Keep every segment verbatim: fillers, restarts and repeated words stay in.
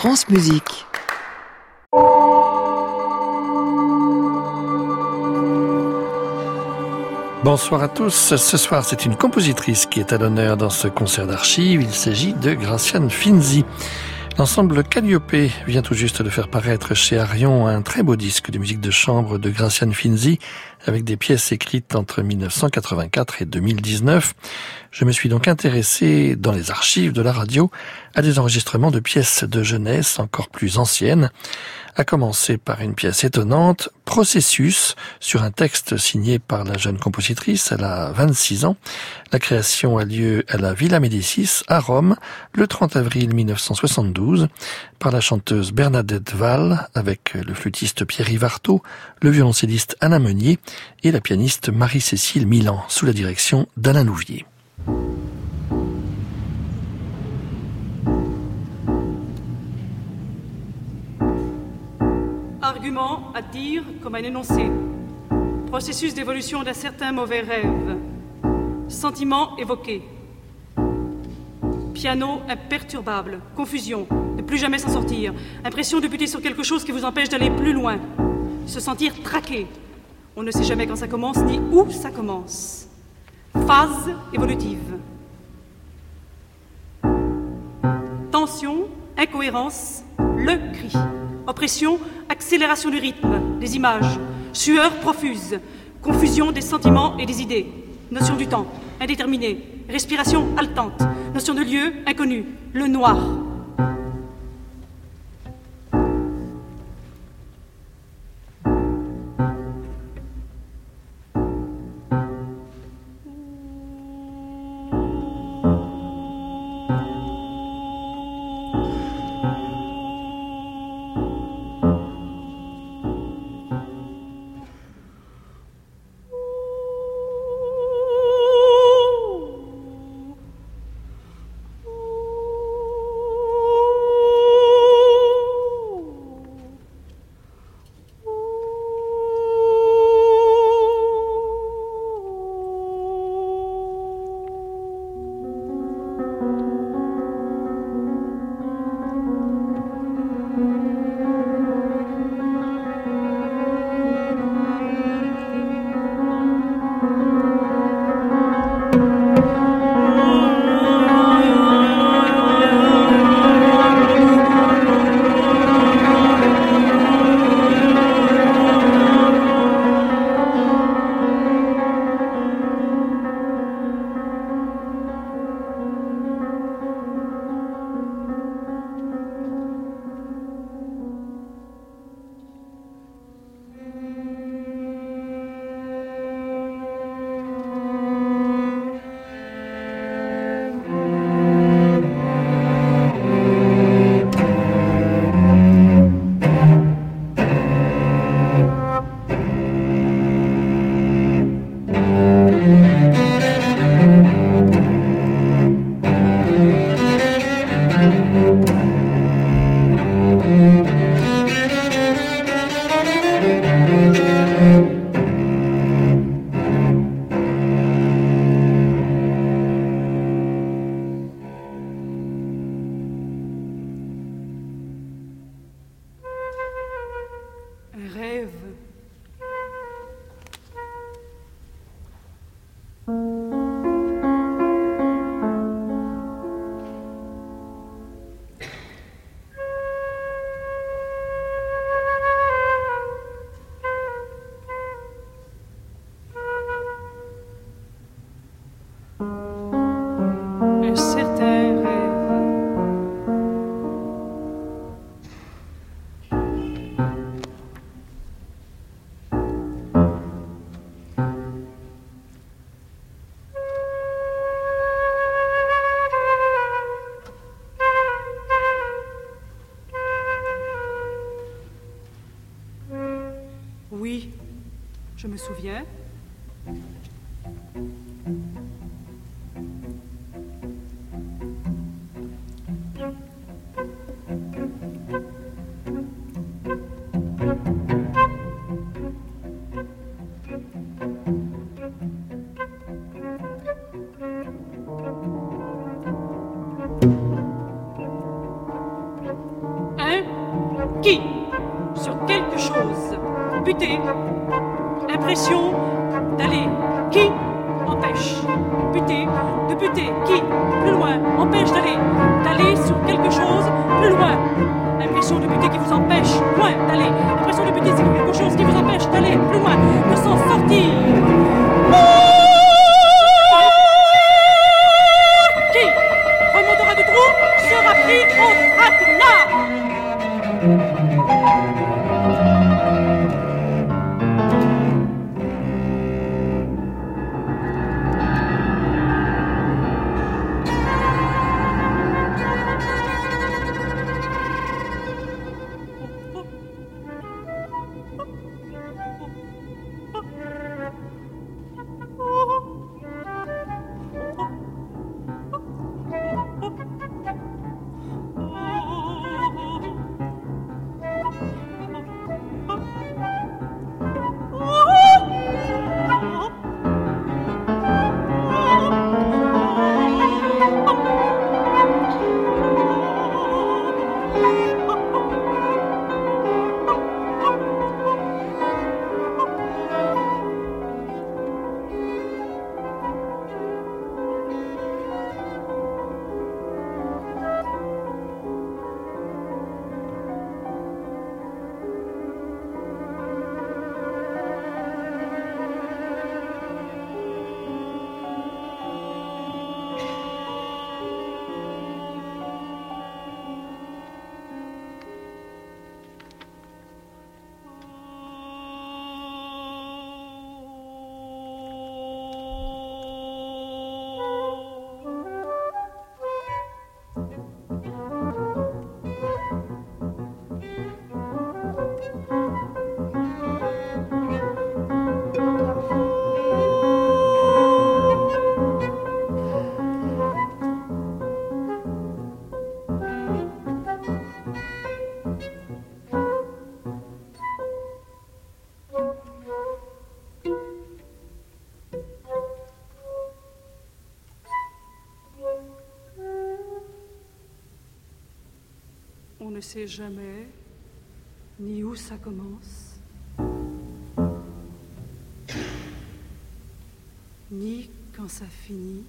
France Musique. Bonsoir à tous. Ce soir, c'est une compositrice qui est à l'honneur dans ce concert d'archives. Il s'agit de Graciane Finzi. L'ensemble Calliope vient tout juste de faire paraître chez Arion un très beau disque de musique de chambre de Graciane Finzi avec des pièces écrites entre mille neuf cent quatre-vingt-quatre et deux mille dix-neuf. Je me suis donc intéressé dans les archives de la radio à des enregistrements de pièces de jeunesse encore plus anciennes, à commencer par une pièce étonnante, Processus, sur un texte signé par la jeune compositrice. Elle a vingt-six ans. La création a lieu à la Villa Médicis, à Rome, le trente avril mille neuf cent soixante-douze, par la chanteuse Bernadette Val, avec le flûtiste Pierre-Yves Artaud, le violoncelliste Alain Meunier et la pianiste Marie-Cécile Milan, sous la direction d'Alain Louvier. Argument à dire comme un énoncé. Processus d'évolution d'un certain mauvais rêve. Sentiment évoqué. Piano imperturbable. Confusion. Ne plus jamais s'en sortir. Impression de buter sur quelque chose qui vous empêche d'aller plus loin. Se sentir traqué. On ne sait jamais quand ça commence ni où ça commence. Phase évolutive. Tension, incohérence, le cri. Oppression, accélération du rythme, des images, sueur profuse, confusion des sentiments et des idées, notion du temps, indéterminée, respiration haletante, notion de lieu, inconnu, le noir. Oui, je me souviens. qui, sur quelque chose, buter, impression d'aller, qui empêche, buter, de buter, qui, plus loin, empêche d'aller, d'aller sur quelque chose, plus loin, impression de buter qui vous empêche, loin, d'aller, impression de buter sur quelque chose qui vous empêche d'aller, plus loin, de s'en sortir. Qui remontera du trou sera pris au traquenard. On ne sait jamais ni où ça commence, ni quand ça finit.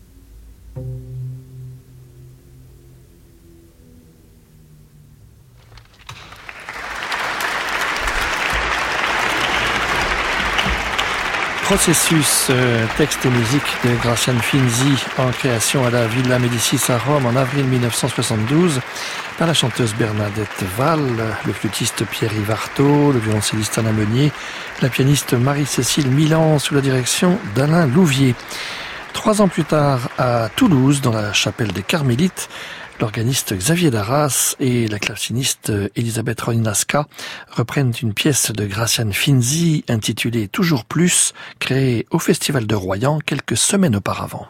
Processus, euh, texte et musique de Gracian Finzi, en création à la Villa Médicis à Rome en avril mille neuf cent soixante-douze, par la chanteuse Bernadette Val, le flûtiste Pierre-Yves Artaud, le violoncelliste Alain Meunier, la pianiste Marie-Cécile Milan sous la direction d'Alain Louvier. Trois ans plus tard, à Toulouse, dans la chapelle des Carmélites, l'organiste Xavier Darras et la claveciniste Elisabeth Roinaska reprennent une pièce de Gracian Finzi intitulée Toujours plus, créée au Festival de Royan quelques semaines auparavant.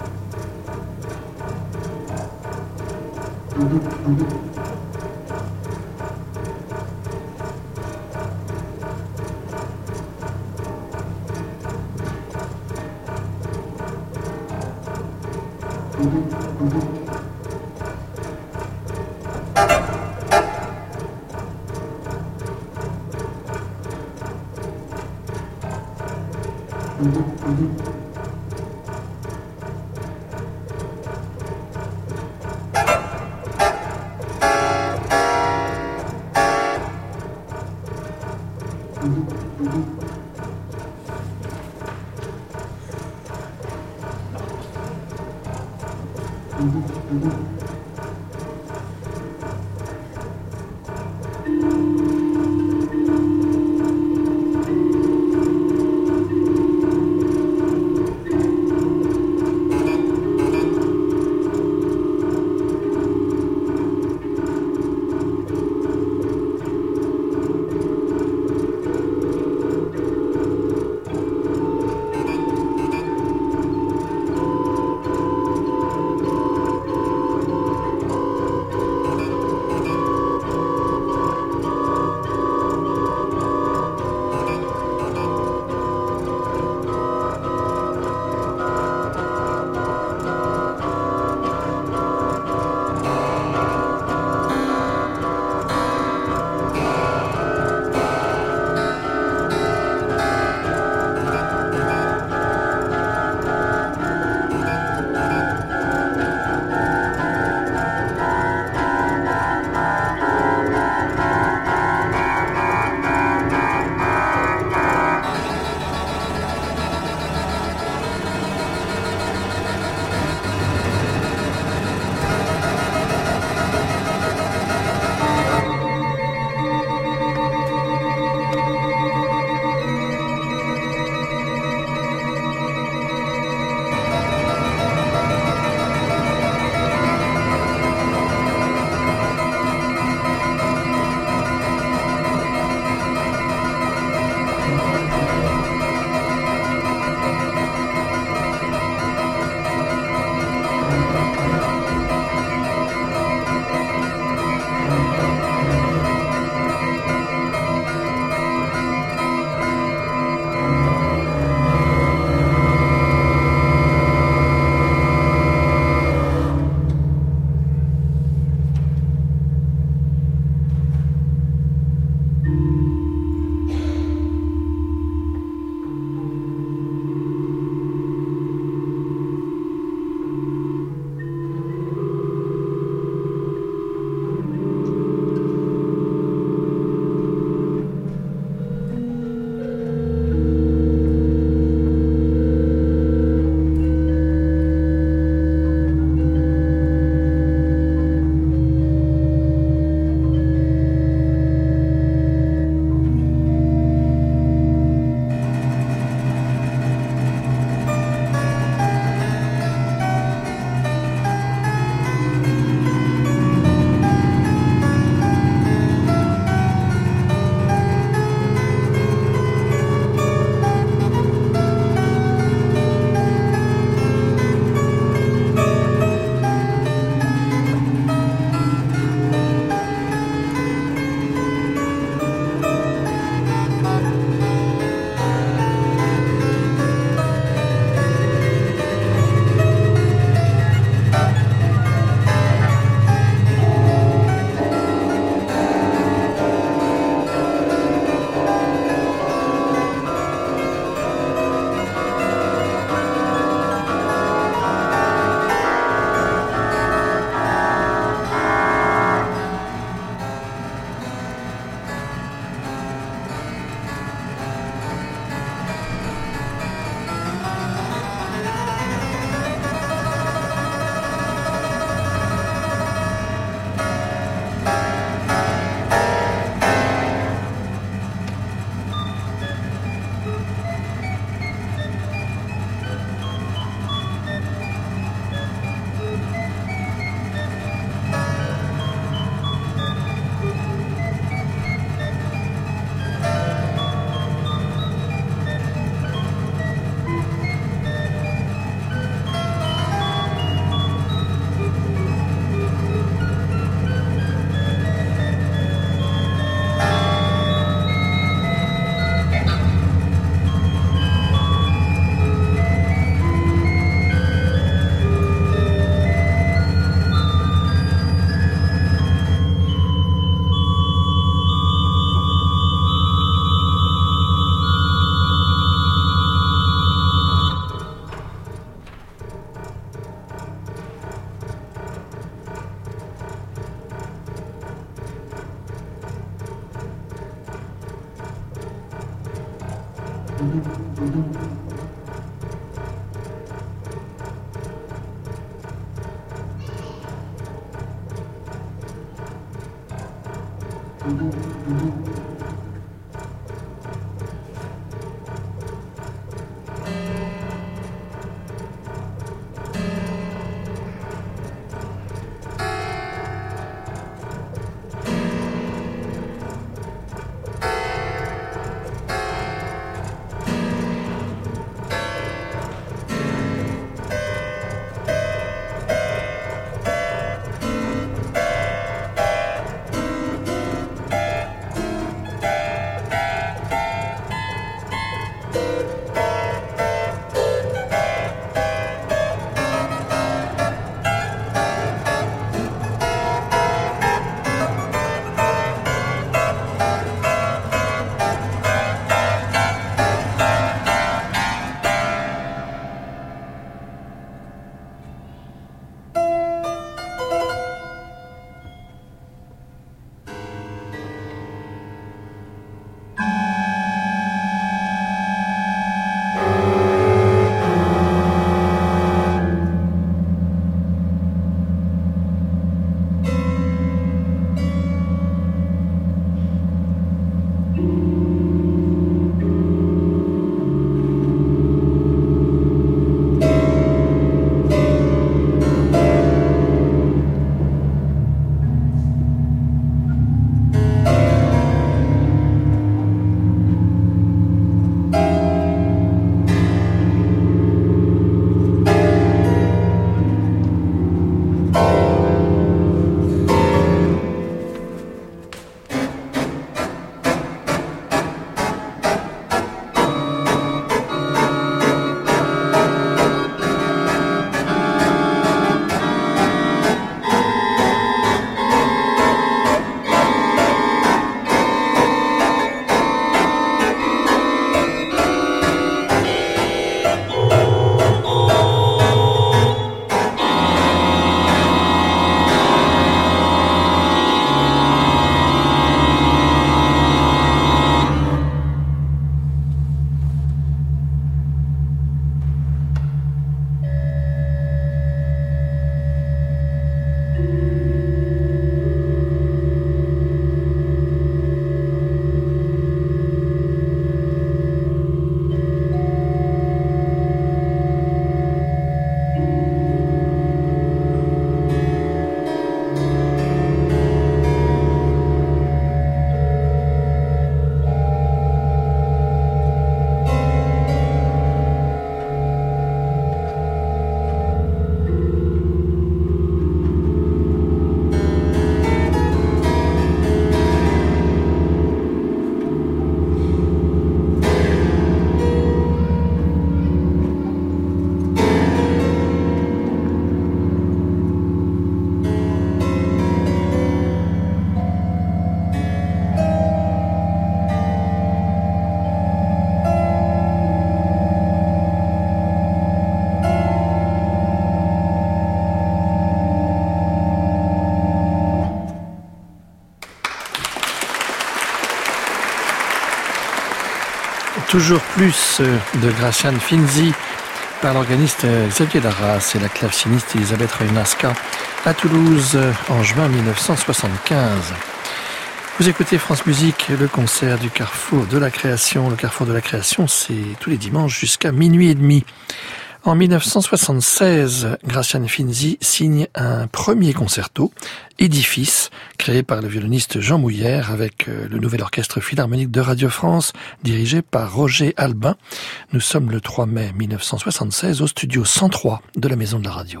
toujours plus de Gracian Finzi par l'organiste Xavier Darras et la claveciniste Elisabeth Reunaska à Toulouse en juin mille neuf cent soixante-quinze. Vous écoutez France Musique, le concert du Carrefour de la Création. Le Carrefour de la Création, c'est tous les dimanches jusqu'à minuit et demi. En mille neuf cent soixante-seize, Gracian Finzi signe un premier concerto, Édifice, créé par le violoniste Jean Mouillère avec le nouvel orchestre philharmonique de Radio France, dirigé par Roger Albin. Nous sommes le trois mai mille neuf cent soixante-seize au studio cent trois de la Maison de la Radio.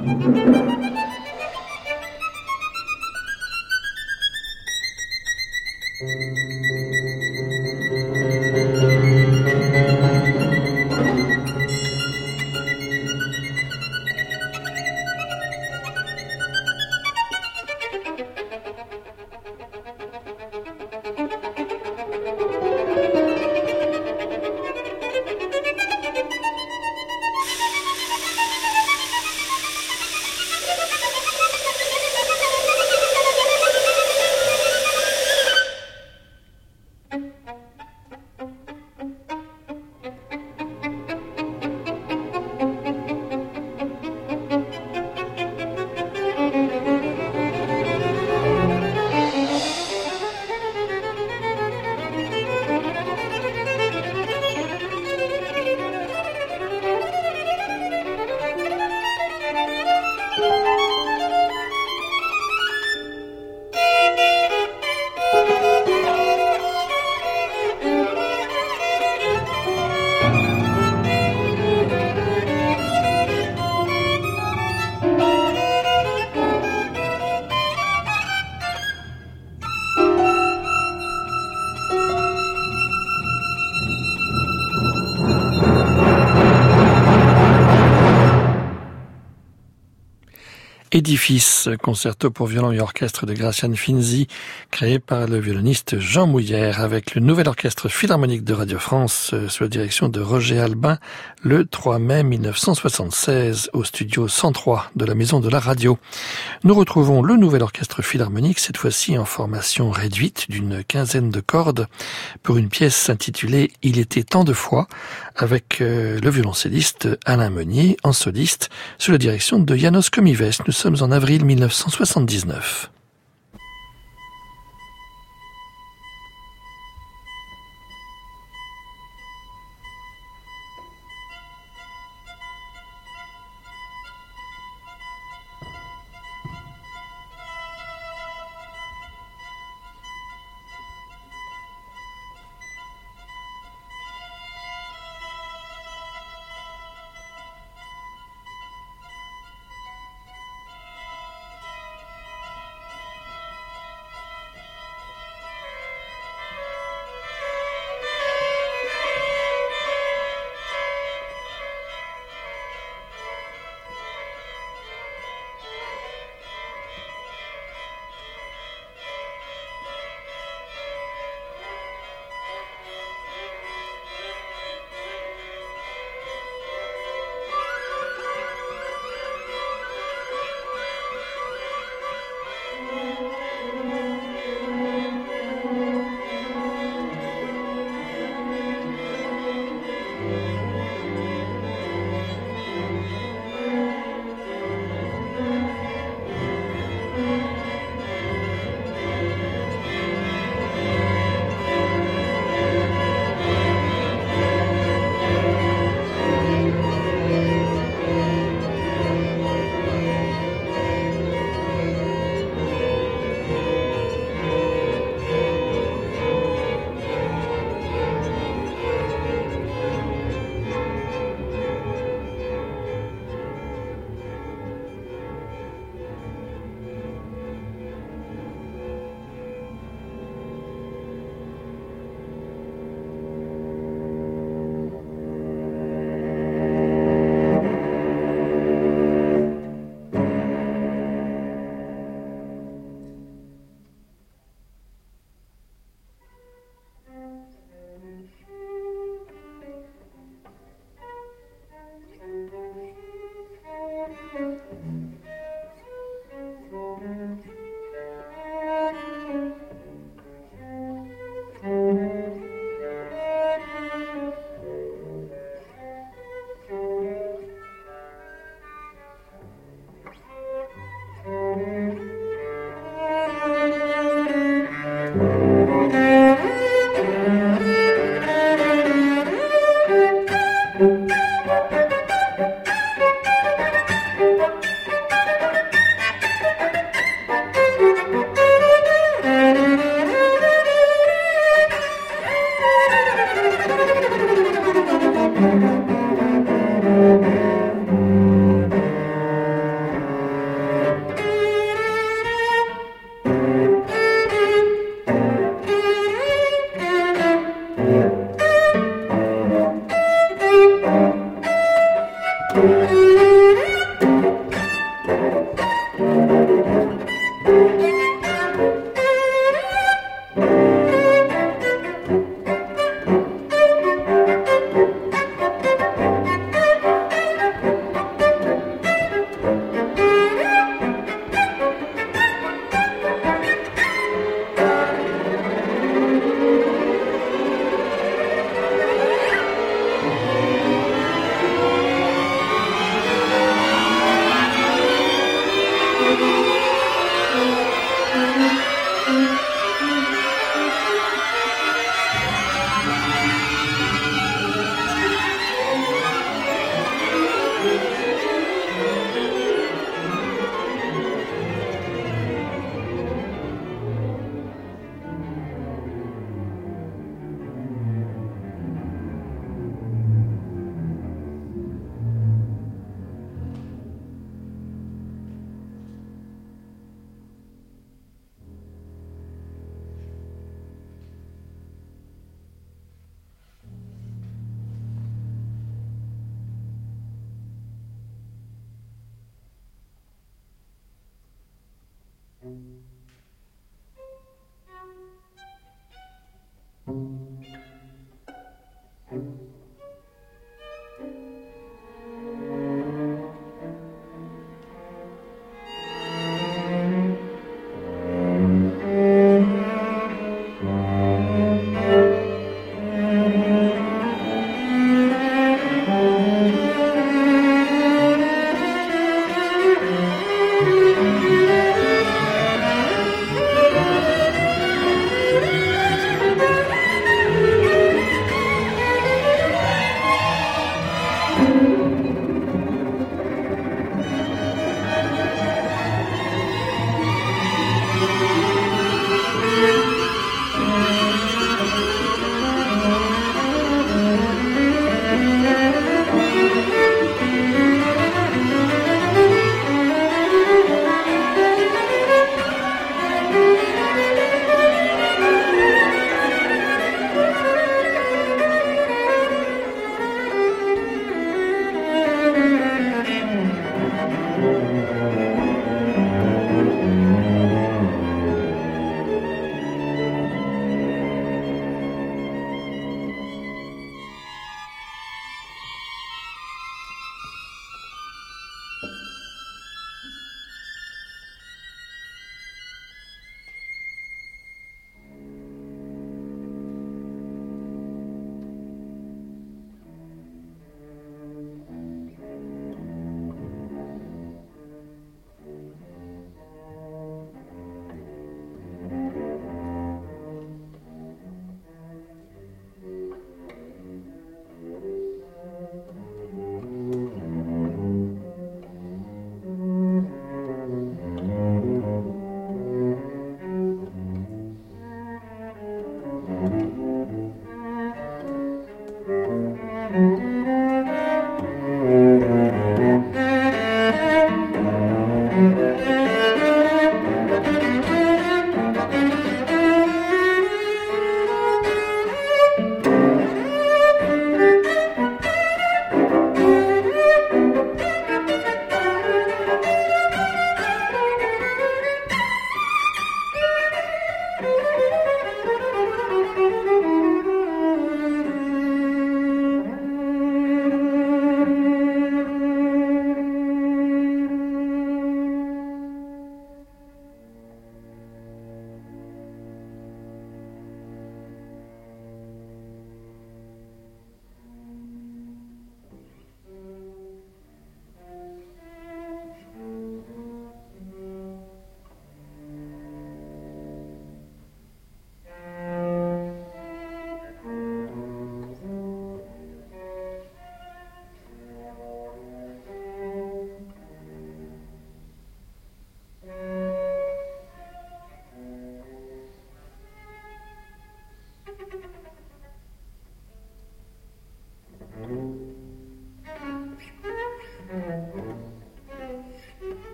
Édifice, concerto pour violon et orchestre de Gracian Finzi, créé par le violoniste Jean Mouillère, avec le nouvel orchestre philharmonique de Radio France, sous la direction de Roger Albin, le trois mai mille neuf cent soixante-seize, au studio cent trois de la Maison de la Radio. Nous retrouvons le nouvel orchestre philharmonique, cette fois-ci en formation réduite d'une quinzaine de cordes, pour une pièce intitulée « Il était tant de fois », avec euh, le violoncelliste Alain Meunier en soliste, sous la direction de János Komives. Nous sommes en avril mille neuf cent soixante-dix-neuf.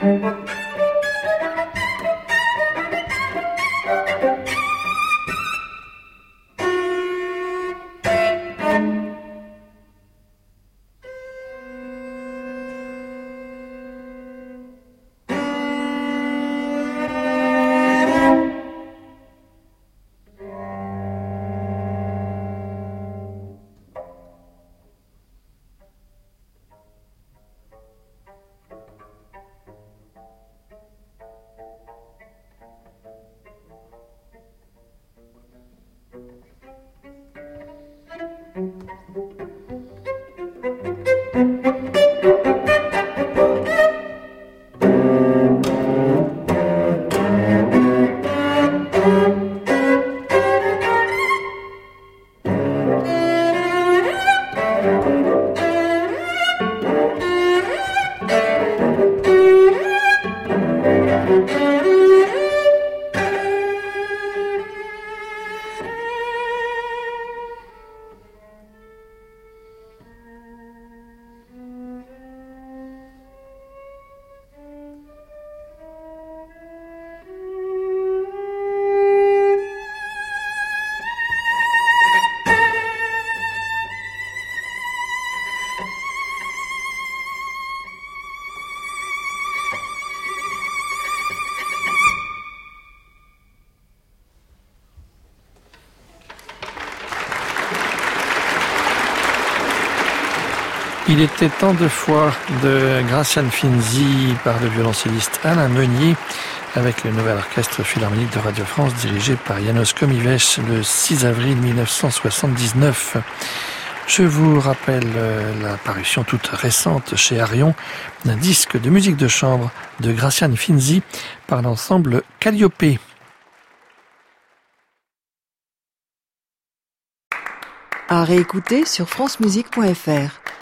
Il était tant de fois de Gracian Finzi par le violoncelliste Alain Meunier avec le nouvel orchestre philharmonique de Radio France dirigé par János Komives le six avril mille neuf cent soixante-dix-neuf. Je vous rappelle la parution toute récente chez Arion d'un disque de musique de chambre de Gracian Finzi par l'ensemble Calliope. À réécouter sur francemusique point f r.